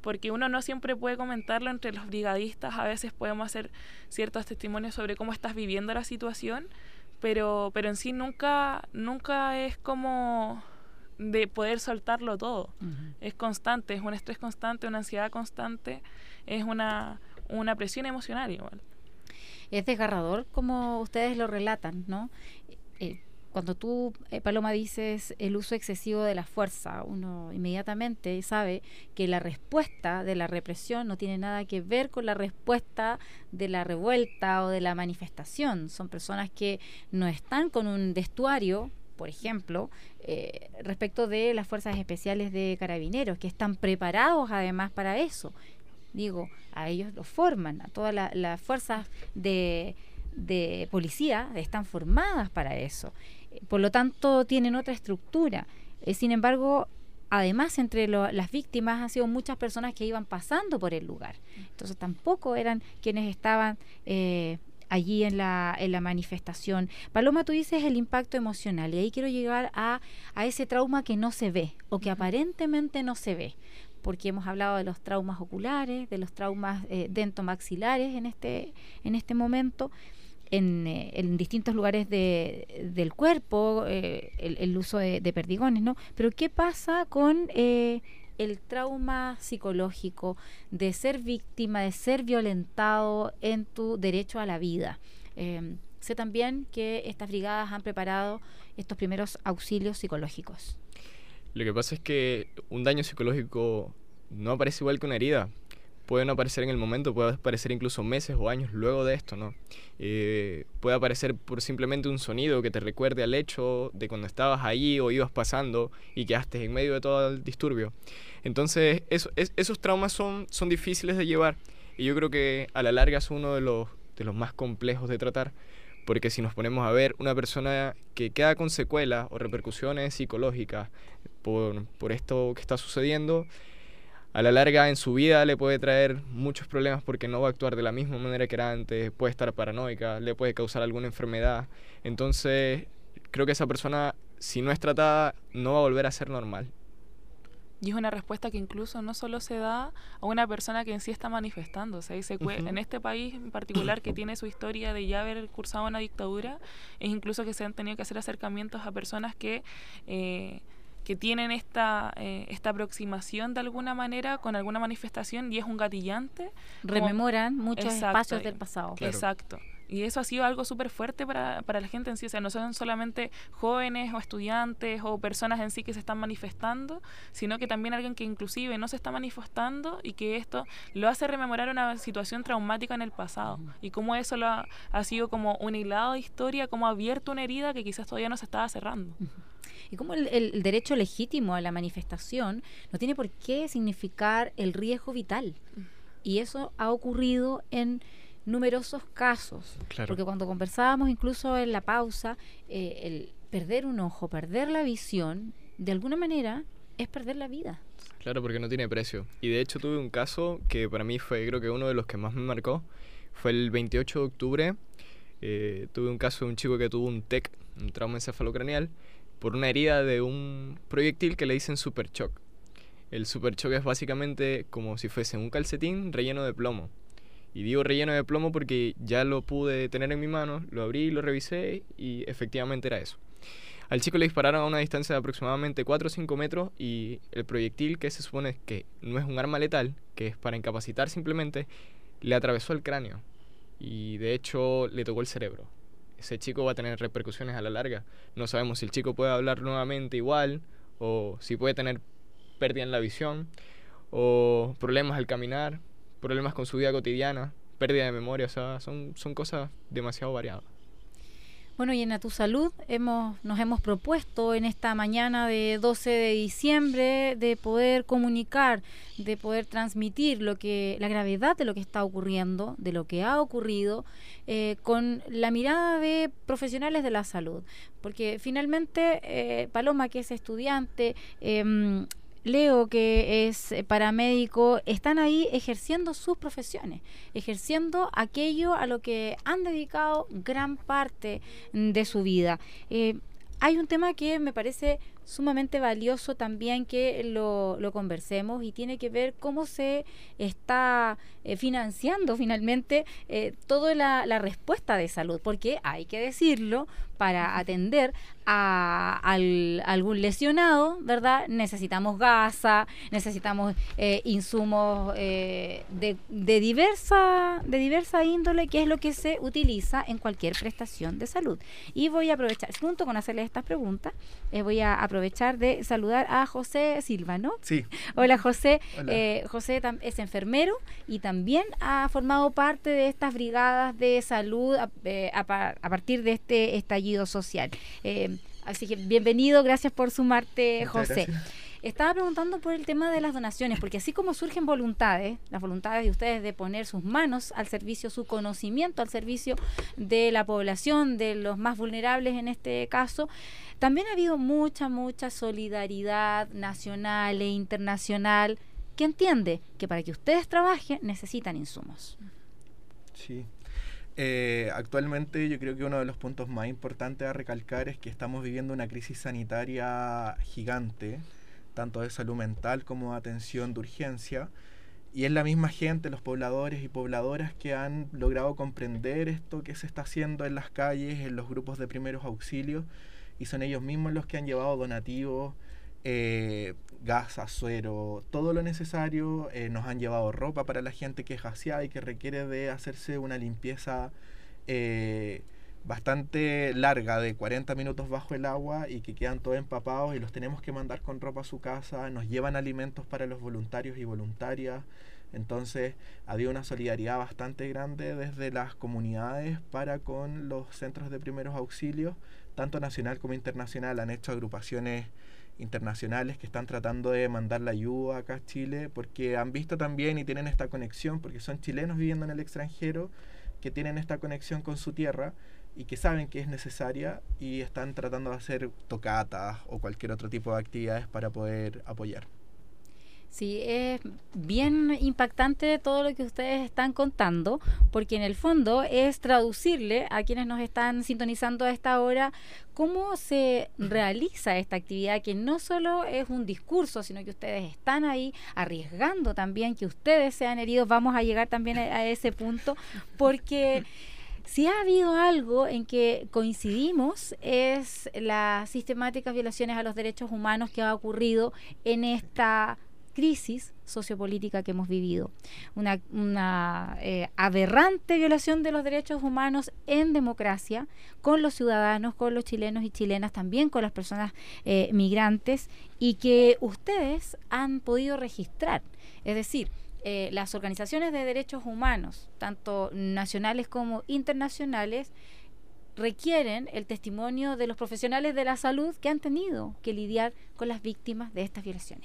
porque uno no siempre puede comentarlo entre los brigadistas, a veces podemos hacer ciertos testimonios sobre cómo estás viviendo la situación, pero en sí nunca es como de poder soltarlo todo. Es constante, es un estrés constante, una ansiedad constante, es una presión emocional igual. Es desgarrador como ustedes lo relatan, ¿no? Cuando tú, Paloma, dices el uso excesivo de la fuerza, uno inmediatamente sabe que la respuesta de la represión no tiene nada que ver con la respuesta de la revuelta o de la manifestación. Son personas que no están con un vestuario, por ejemplo, respecto de las fuerzas especiales de carabineros, que están preparados además para eso. Digo, a ellos los forman, a todas las fuerzas de policía están formadas para eso. Por lo tanto, tienen otra estructura. Sin embargo, además, entre las víctimas han sido muchas personas que iban pasando por el lugar. Entonces, tampoco eran quienes estaban allí en la manifestación. Paloma, tú dices el impacto emocional, y ahí quiero llegar a ese trauma que no se ve, o que aparentemente no se ve, porque hemos hablado de los traumas oculares, de los traumas dentomaxilares en este momento, en distintos lugares del cuerpo, el uso de perdigones, ¿no? Pero ¿qué pasa con el trauma psicológico de ser víctima, de ser violentado en tu derecho a la vida? Sé también que estas brigadas han preparado estos primeros auxilios psicológicos. Lo que pasa es que un daño psicológico no aparece igual que una herida. Puede no aparecer en el momento, puede aparecer incluso meses o años luego de esto, ¿no? Puede aparecer por simplemente un sonido que te recuerde al hecho de cuando estabas allí o ibas pasando y quedaste en medio de todo el disturbio. Entonces, esos traumas son difíciles de llevar, y yo creo que a la larga es uno de los más complejos de tratar, porque si nos ponemos a ver una persona que queda con secuelas o repercusiones psicológicas por esto que está sucediendo, a la larga en su vida le puede traer muchos problemas, porque no va a actuar de la misma manera que era antes, puede estar paranoica, le puede causar alguna enfermedad. Entonces, creo que esa persona, si no es tratada, no va a volver a ser normal. Y es una respuesta que incluso no solo se da a una persona que en sí está manifestándose. En este país en particular, que tiene su historia de ya haber cursado una dictadura, es incluso que se han tenido que hacer acercamientos a personas que tienen esta aproximación de alguna manera con alguna manifestación, y es un gatillante. Rememoran muchos espacios del pasado. Claro. Exacto. Y eso ha sido algo súper fuerte para la gente en sí. O sea, no son solamente jóvenes o estudiantes o personas en sí que se están manifestando, sino que también alguien que inclusive no se está manifestando, y que esto lo hace rememorar una situación traumática en el pasado. Y cómo eso ha sido como un hilado de historia, cómo ha abierto una herida que quizás todavía no se estaba cerrando. Y cómo el derecho legítimo a la manifestación no tiene por qué significar el riesgo vital. Y eso ha ocurrido en numerosos casos. Claro. Porque cuando conversábamos incluso en la pausa, el perder un ojo, perder la visión, de alguna manera es perder la vida. Claro, porque no tiene precio. Y de hecho tuve un caso que para mí fue, creo que uno de los que más me marcó. Fue el 28 de octubre. Tuve un caso de un chico que tuvo un TEC, un trauma encefalocraneal, por una herida de un proyectil que le dicen super shock. El super shock es básicamente como si fuese un calcetín relleno de plomo. Y digo relleno de plomo porque ya lo pude tener en mi mano, lo abrí, lo revisé y efectivamente era eso. Al chico le dispararon a una distancia de aproximadamente 4 o 5 metros, y el proyectil, que se supone que no es un arma letal, que es para incapacitar simplemente, le atravesó el cráneo y de hecho le tocó el cerebro. Ese chico va a tener repercusiones a la larga. No sabemos si el chico puede hablar nuevamente igual, o si puede tener pérdida en la visión, o problemas al caminar, problemas con su vida cotidiana, pérdida de memoria. O sea, son cosas demasiado variadas. Bueno, y en A Tu Salud nos hemos propuesto en esta mañana de 12 de diciembre de poder comunicar, de poder transmitir la gravedad de lo que está ocurriendo, de lo que ha ocurrido, con la mirada de profesionales de la salud. Porque finalmente, Paloma, que es estudiante, Leo, que es paramédico, están ahí ejerciendo sus profesiones, ejerciendo aquello a lo que han dedicado gran parte de su vida. Hay un tema que me parece sumamente valioso también que lo conversemos, y tiene que ver cómo se está financiando finalmente toda la respuesta de salud, porque hay que decirlo, para atender a algún lesionado, ¿verdad? Necesitamos gasa, necesitamos insumos de diversa índole, que es lo que se utiliza en cualquier prestación de salud. Y voy a aprovechar, junto con hacerles estas preguntas, voy a aprovechar de saludar a José Silva, ¿no? Sí. Hola, José. Hola. José es enfermero y también ha formado parte de estas brigadas de salud a partir de este estallido social. Así que bienvenido, gracias por sumarte, Muchas José. gracias. Estaba preguntando por el tema de las donaciones, porque así como surgen voluntades, las voluntades de ustedes de poner sus manos al servicio, su conocimiento al servicio de la población, de los más vulnerables en este caso, también ha habido mucha solidaridad nacional e internacional que entiende que para que ustedes trabajen necesitan insumos. Sí. Actualmente yo creo que uno de los puntos más importantes a recalcar es que estamos viviendo una crisis sanitaria gigante, tanto de salud mental como de atención de urgencia, y es la misma gente, los pobladores y pobladoras, que han logrado comprender esto que se está haciendo en las calles, en los grupos de primeros auxilios, y son ellos mismos los que han llevado donativos, gasas, suero, todo lo necesario. Nos han llevado ropa para la gente que es jaciada y que requiere de hacerse una limpieza bastante larga, de 40 minutos bajo el agua, y que quedan todos empapados y los tenemos que mandar con ropa a su casa. Nos llevan alimentos para los voluntarios y voluntarias. Entonces ha habido una solidaridad bastante grande desde las comunidades para con los centros de primeros auxilios, tanto nacional como internacional. Han hecho agrupaciones internacionales que están tratando de mandar la ayuda acá a Chile, porque han visto también y tienen esta conexión, porque son chilenos viviendo en el extranjero, que tienen esta conexión con su tierra y que saben que es necesaria, y están tratando de hacer tocatas o cualquier otro tipo de actividades para poder apoyar. Sí, es bien impactante todo lo que ustedes están contando, porque en el fondo es traducirle a quienes nos están sintonizando a esta hora cómo se realiza esta actividad, que no solo es un discurso, sino que ustedes están ahí arriesgando también que ustedes sean heridos. Vamos a llegar también a ese punto, porque si ha habido algo en que coincidimos es las sistemáticas violaciones a los derechos humanos que ha ocurrido en esta crisis sociopolítica que hemos vivido. Una aberrante violación de los derechos humanos en democracia, con los ciudadanos, con los chilenos y chilenas, también con las personas migrantes, y que ustedes han podido registrar. Es decir, las organizaciones de derechos humanos, tanto nacionales como internacionales, requieren el testimonio de los profesionales de la salud que han tenido que lidiar con las víctimas de estas violaciones.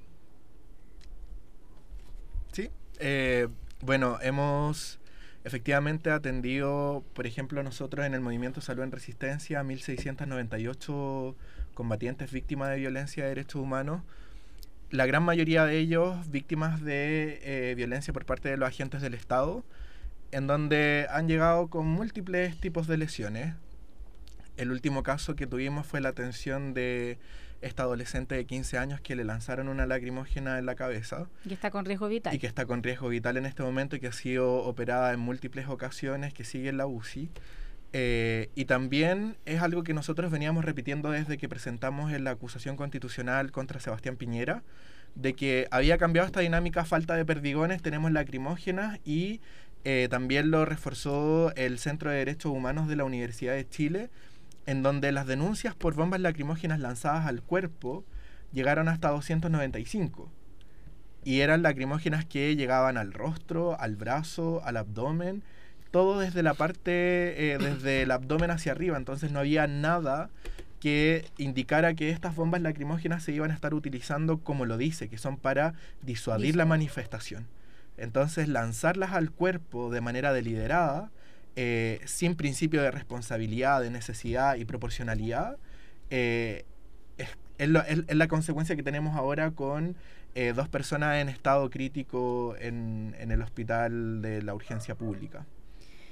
Sí, bueno, hemos efectivamente atendido, por ejemplo, nosotros en el Movimiento Salud en Resistencia, a 1.698 combatientes víctimas de violencia de derechos humanos, la gran mayoría de ellos víctimas de violencia por parte de los agentes del Estado, en donde han llegado con múltiples tipos de lesiones. El último caso que tuvimos fue la atención de esta adolescente de 15 años que le lanzaron una lacrimógena en la cabeza. Y está con riesgo vital. Y que está con riesgo vital en este momento, y que ha sido operada en múltiples ocasiones, que sigue en la UCI. Y también es algo que nosotros veníamos repitiendo desde que presentamos en la acusación constitucional contra Sebastián Piñera, de que había cambiado esta dinámica a falta de perdigones. Tenemos lacrimógenas, y también lo reforzó el Centro de Derechos Humanos de la Universidad de Chile, en donde las denuncias por bombas lacrimógenas lanzadas al cuerpo llegaron hasta 295. Y eran lacrimógenas que llegaban al rostro, al brazo, al abdomen, todo desde la parte, desde el abdomen hacia arriba. Entonces no había nada que indicara que estas bombas lacrimógenas se iban a estar utilizando como lo dice, que son para disuadir la manifestación. Entonces lanzarlas al cuerpo de manera deliberada, sin principio de responsabilidad, de necesidad y proporcionalidad, es la consecuencia que tenemos ahora con 2 personas en estado crítico en el hospital de la urgencia pública.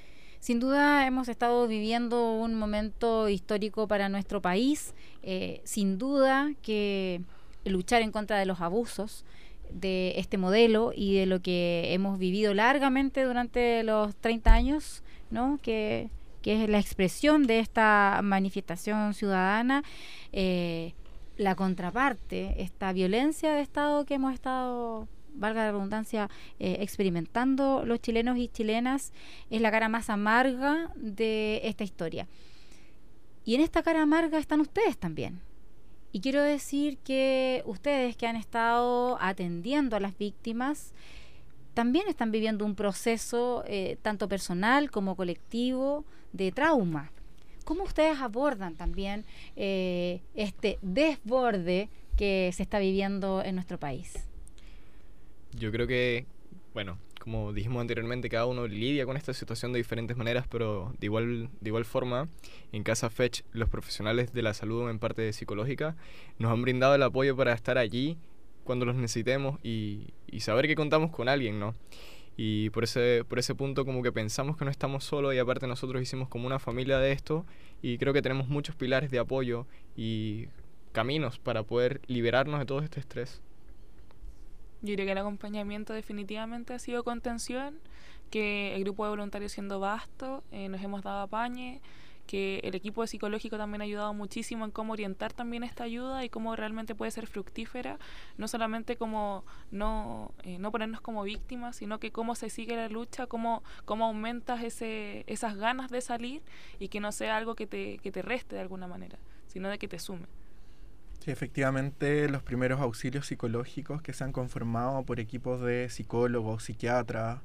Sin duda hemos estado viviendo un momento histórico para nuestro país. Sin duda que luchar en contra de los abusos de este modelo y de lo que hemos vivido largamente durante los 30 años, ¿no? que es la expresión de esta manifestación ciudadana, la contraparte, esta violencia de Estado que hemos estado, valga la redundancia, experimentando los chilenos y chilenas, es la cara más amarga de esta historia. Y en esta cara amarga están ustedes también. Y quiero decir que ustedes que han estado atendiendo a las víctimas también están viviendo un proceso tanto personal como colectivo de trauma. ¿Cómo ustedes abordan también este desborde que se está viviendo en nuestro país? Yo creo que, bueno, como dijimos anteriormente, cada uno lidia con esta situación de diferentes maneras, pero de igual forma, en Casa Fetch, los profesionales de la salud en parte psicológica nos han brindado el apoyo para estar allí cuando los necesitemos y saber que contamos con alguien, ¿no? Y por ese punto como que pensamos que no estamos solos, y aparte nosotros hicimos como una familia de esto, y creo que tenemos muchos pilares de apoyo y caminos para poder liberarnos de todo este estrés. Yo creo que el acompañamiento definitivamente ha sido contención, que el grupo de voluntarios siendo vasto, nos hemos dado apañe, que el equipo de psicológico también ha ayudado muchísimo en cómo orientar también esta ayuda y cómo realmente puede ser fructífera, no solamente como no ponernos como víctimas, sino que cómo se sigue la lucha, cómo aumentas esas ganas de salir, y que no sea algo que te reste de alguna manera, sino de que te sume. Sí, efectivamente, los primeros auxilios psicológicos que se han conformado por equipos de psicólogos, psiquiatras,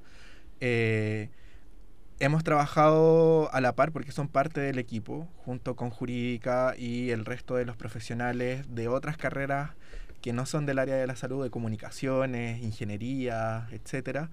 hemos trabajado a la par porque son parte del equipo, junto con Jurídica y el resto de los profesionales de otras carreras que no son del área de la salud, de comunicaciones, ingeniería, etcétera.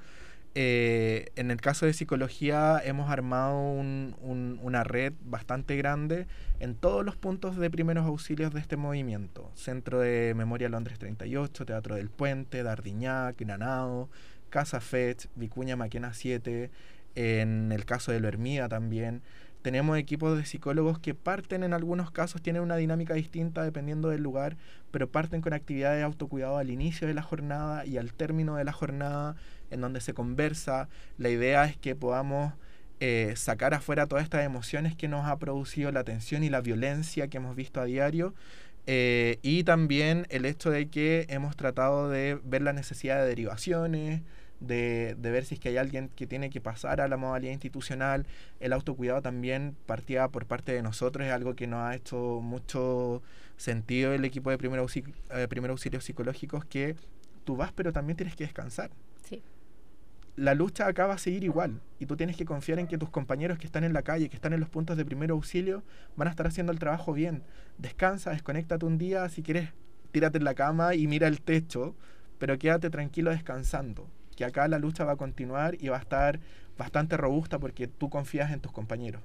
En el caso de psicología hemos armado una red bastante grande en todos los puntos de primeros auxilios de este movimiento. Centro de Memoria Londres 38, Teatro del Puente, Dardiñac, Granado, Casa Fetch, Vicuña Maquena 7, en el caso de Lo Hermida también. Tenemos equipos de psicólogos que parten, en algunos casos tienen una dinámica distinta dependiendo del lugar, pero parten con actividades de autocuidado al inicio de la jornada y al término de la jornada, en donde se conversa. La idea es que podamos sacar afuera todas estas emociones que nos ha producido la tensión y la violencia que hemos visto a diario, y también el hecho de que hemos tratado de ver la necesidad de derivaciones, de ver si es que hay alguien que tiene que pasar a la modalidad institucional. El autocuidado también partía por parte de nosotros, es algo que nos ha hecho mucho sentido el equipo de primer auxilio psicológicos, que tú vas pero también tienes que descansar. Sí. La lucha acá va a seguir igual, y tú tienes que confiar en que tus compañeros que están en la calle, que están en los puntos de primer auxilio, van a estar haciendo el trabajo bien. Descansa, desconéctate un día, si quieres tírate en la cama y mira el techo, pero quédate tranquilo descansando, que acá la lucha va a continuar y va a estar bastante robusta porque tú confías en tus compañeros.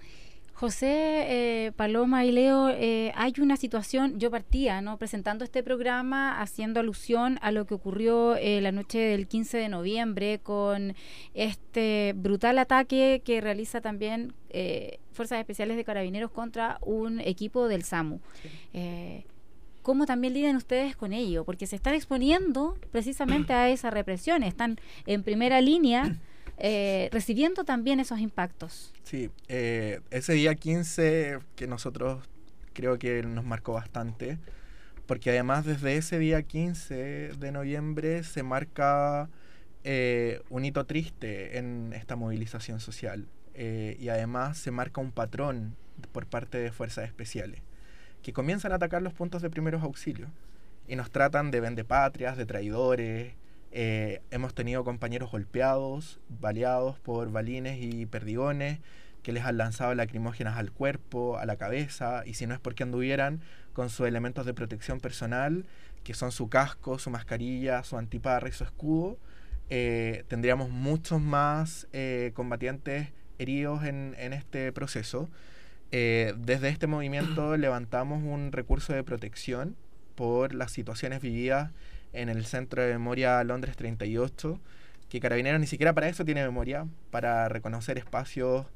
José, Paloma y Leo, hay una situación, yo partía, ¿no?, presentando este programa haciendo alusión a lo que ocurrió la noche del 15 de noviembre con este brutal ataque que realiza también Fuerzas Especiales de Carabineros contra un equipo del SAMU. Sí. ¿Cómo también lidian ustedes con ello? Porque se están exponiendo precisamente a esa represión, están en primera línea recibiendo también esos impactos. Sí, ese día 15 que nosotros creo que nos marcó bastante, porque además desde ese día 15 de noviembre se marca un hito triste en esta movilización social, y además se marca un patrón por parte de Fuerzas Especiales, que comienzan a atacar los puntos de primeros auxilios y nos tratan de vendepatrias, de traidores. Hemos tenido compañeros golpeados, baleados por balines y perdigones, que les han lanzado lacrimógenas al cuerpo, a la cabeza, y si no es porque anduvieran con sus elementos de protección personal, que son su casco, su mascarilla, su antiparra y su escudo, tendríamos muchos más combatientes heridos en este proceso. Desde este movimiento levantamos un recurso de protección por las situaciones vividas en el Centro de Memoria Londres 38, que Carabineros ni siquiera para eso tiene memoria, para reconocer espacios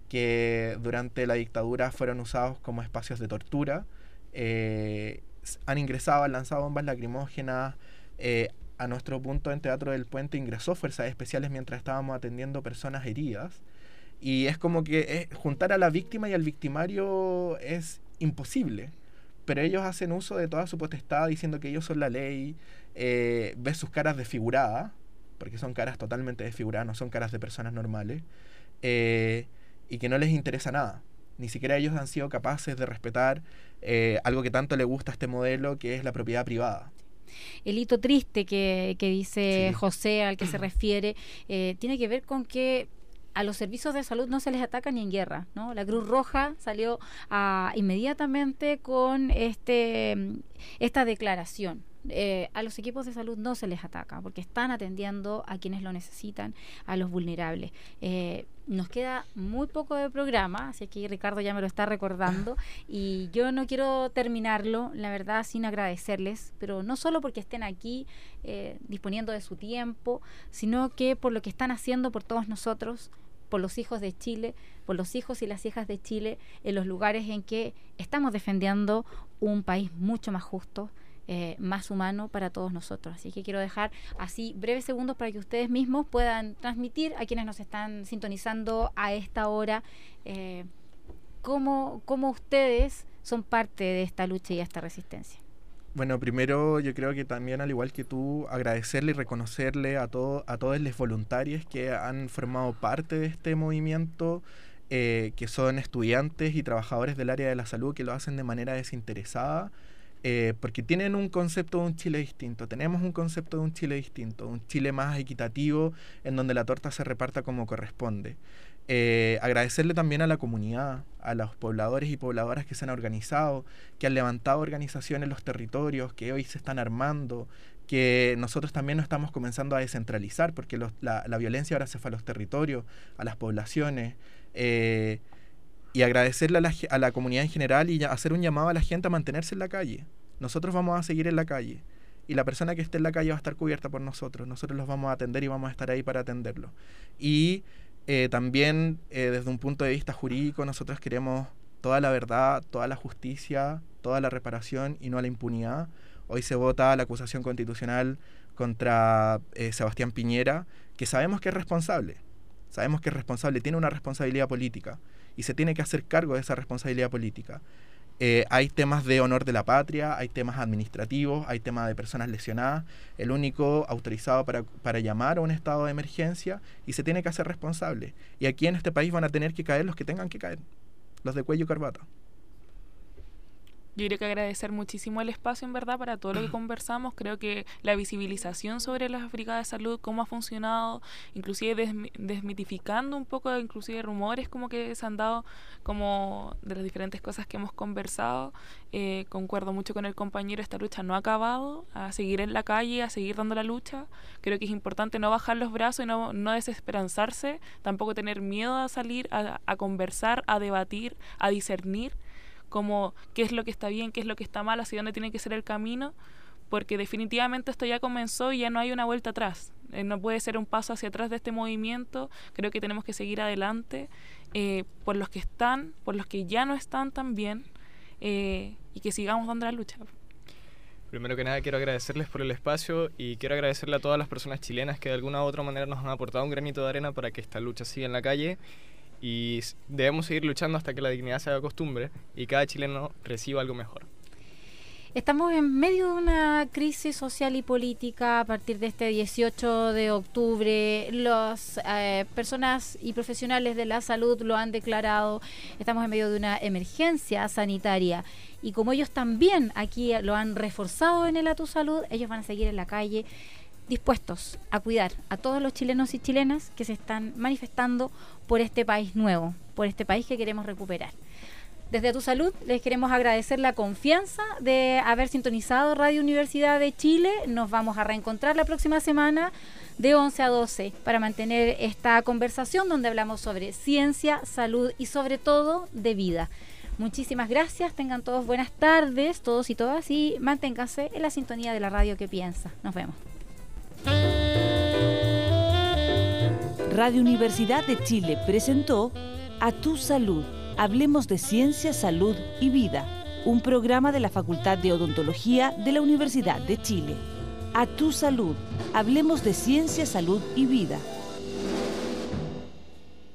que durante la dictadura fueron usados como espacios de tortura. Han ingresado, han lanzado bombas lacrimógenas. A nuestro punto en Teatro del Puente ingresó fuerzas especiales mientras estábamos atendiendo personas heridas. Y es como que juntar a la víctima y al victimario es imposible. Pero ellos hacen uso de toda su potestad diciendo que ellos son la ley. Ves sus caras desfiguradas, porque son caras totalmente desfiguradas, no son caras de personas normales. Y que no les interesa nada. Ni siquiera ellos han sido capaces de respetar algo que tanto le gusta a este modelo, que es la propiedad privada. El hito triste que dice Sí. José, al que se refiere, tiene que ver con que a los servicios de salud no se les ataca ni en guerra, ¿no? La Cruz Roja salió inmediatamente con esta declaración. A los equipos de salud no se les ataca porque están atendiendo a quienes lo necesitan, a los vulnerables. Nos queda muy poco de programa, así que Ricardo ya me lo está recordando y yo no quiero terminarlo, la verdad, sin agradecerles, pero no solo porque estén aquí disponiendo de su tiempo, sino que por lo que están haciendo por todos nosotros, por los hijos de Chile, por los hijos y las hijas de Chile, en los lugares en que estamos defendiendo un país mucho más justo, más humano para todos nosotros. Así que quiero dejar así breves segundos para que ustedes mismos puedan transmitir a quienes nos están sintonizando a esta hora cómo ustedes son parte de esta lucha y esta resistencia. Bueno, primero yo creo que también, al igual que tú, agradecerle y reconocerle a todos los voluntarios que han formado parte de este movimiento, que son estudiantes y trabajadores del área de la salud que lo hacen de manera desinteresada. Porque tienen un concepto de un Chile distinto, tenemos un concepto de un Chile distinto, un Chile más equitativo, en donde la torta se reparta como corresponde. Agradecerle también a la comunidad, a los pobladores y pobladoras que se han organizado, que han levantado organizaciones en los territorios, que hoy se están armando, que nosotros también nos estamos comenzando a descentralizar, porque la violencia ahora se fue a los territorios, a las poblaciones. Y agradecerle a la comunidad en general y hacer un llamado a la gente a mantenerse en la calle. Nosotros vamos a seguir en la calle. Y la persona que esté en la calle va a estar cubierta por nosotros. Nosotros los vamos a atender y vamos a estar ahí para atenderlos. Y también, desde un punto de vista jurídico, nosotros queremos toda la verdad, toda la justicia, toda la reparación y no la impunidad. Hoy se vota la acusación constitucional contra Sebastián Piñera, que sabemos que es responsable. Sabemos que es responsable, tiene una responsabilidad política y se tiene que hacer cargo de esa responsabilidad política. Hay temas de honor de la patria, hay temas administrativos, hay temas de personas lesionadas. El único autorizado para llamar a un estado de emergencia y se tiene que hacer responsable. Y aquí en este país van a tener que caer los que tengan que caer, los de cuello y corbata. Yo creo que agradecer muchísimo el espacio, en verdad, para todo lo que conversamos. Creo que la visibilización sobre las brigadas de salud, cómo ha funcionado, inclusive desmitificando un poco, inclusive rumores como que se han dado, como de las diferentes cosas que hemos conversado. Concuerdo mucho con el compañero, esta lucha no ha acabado, a seguir en la calle, a seguir dando la lucha. Creo que es importante no bajar los brazos y no desesperanzarse, tampoco tener miedo a salir, a conversar, a debatir, a discernir como qué es lo que está bien, qué es lo que está mal, hacia dónde tiene que ser el camino, porque definitivamente esto ya comenzó y ya no hay una vuelta atrás. No puede ser un paso hacia atrás de este movimiento. Creo que tenemos que seguir adelante por los que están, por los que ya no están también, y que sigamos dando la lucha. Primero que nada quiero agradecerles por el espacio y quiero agradecerle a todas las personas chilenas que de alguna u otra manera nos han aportado un granito de arena para que esta lucha siga en la calle. Y debemos seguir luchando hasta que la dignidad se haga costumbre y cada chileno reciba algo mejor. Estamos en medio de una crisis social y política a partir de este 18 de octubre. Las personas y profesionales de la salud lo han declarado. Estamos en medio de una emergencia sanitaria. Y como ellos también aquí lo han reforzado en el A Tu Salud, ellos van a seguir en la calle dispuestos a cuidar a todos los chilenos y chilenas que se están manifestando por este país nuevo, por este país que queremos recuperar. Desde A Tu Salud les queremos agradecer la confianza de haber sintonizado Radio Universidad de Chile. Nos vamos a reencontrar la próxima semana de 11 a 12 para mantener esta conversación donde hablamos sobre ciencia, salud y sobre todo de vida. Muchísimas gracias, tengan todos buenas tardes, todos y todas, y manténganse en la sintonía de la radio que piensa. Nos vemos. Radio Universidad de Chile presentó A tu salud, hablemos de ciencia, salud y vida, un programa de la Facultad de Odontología de la Universidad de Chile. A tu salud, hablemos de ciencia, salud y vida.